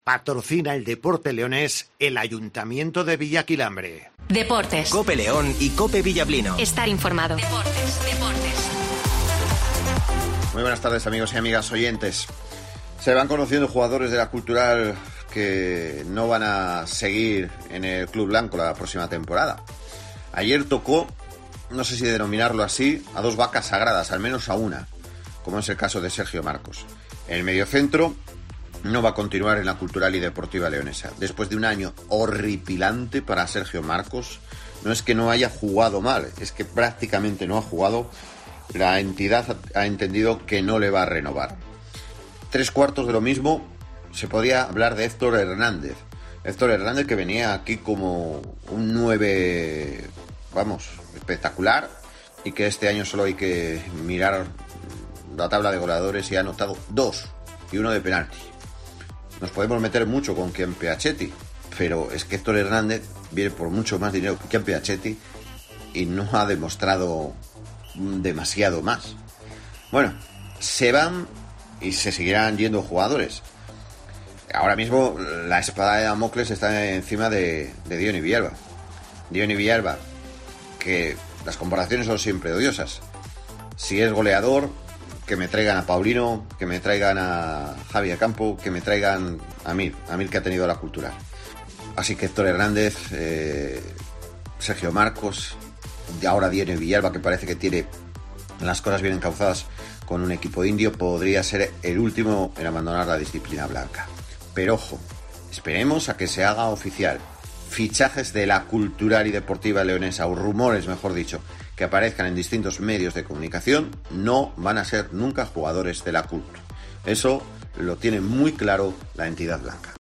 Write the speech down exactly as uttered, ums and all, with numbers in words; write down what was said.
Patrocina el deporte leonés el Ayuntamiento de Villaquilambre. Deportes. Cope León y Cope Villablino. Estar informado. Deportes, deportes. Muy buenas tardes, amigos y amigas oyentes. Se van conociendo jugadores de la Cultural que no van a seguir en el Club Blanco la próxima temporada. Ayer tocó, no sé si denominarlo así, a dos vacas sagradas, al menos a una, como es el caso de Sergio Marcos. El mediocentro no va a continuar en la Cultural y Deportiva Leonesa. Después de un año horripilante para Sergio Marcos, no es que no haya jugado mal, es que prácticamente no ha jugado. La entidad ha entendido que no le va a renovar. Tres cuartos de lo mismo se podría hablar de Héctor Hernández. Héctor Hernández, que venía aquí como un nueve, vamos, espectacular, y que este año solo hay que mirar la tabla de goleadores y ha anotado dos y uno de penalti. Nos podemos meter mucho con Kian Piachetti, pero es que Héctor Hernández viene por mucho más dinero que Kian Piachetti y no ha demostrado demasiado más. Bueno, se van y se seguirán yendo jugadores. Ahora mismo la espada de Damocles está encima de, de Diony Villalba. Diony Villalba, que las comparaciones son siempre odiosas. Si es goleador, que me traigan a Paulino, que me traigan a Javier Campo, que me traigan a Mir, a Mir que ha tenido la Cultural. Así que Héctor Hernández, eh, Sergio Marcos, y ahora Diony Villalba, que parece que tiene las cosas bien encauzadas con un equipo indio, podría ser el último en abandonar la disciplina blanca. Pero ojo, esperemos a que se haga oficial. Fichajes de la Cultural y Deportiva Leonesa, o rumores, mejor dicho, que aparezcan en distintos medios de comunicación, no van a ser nunca jugadores de la Cult. Eso lo tiene muy claro la entidad blanca.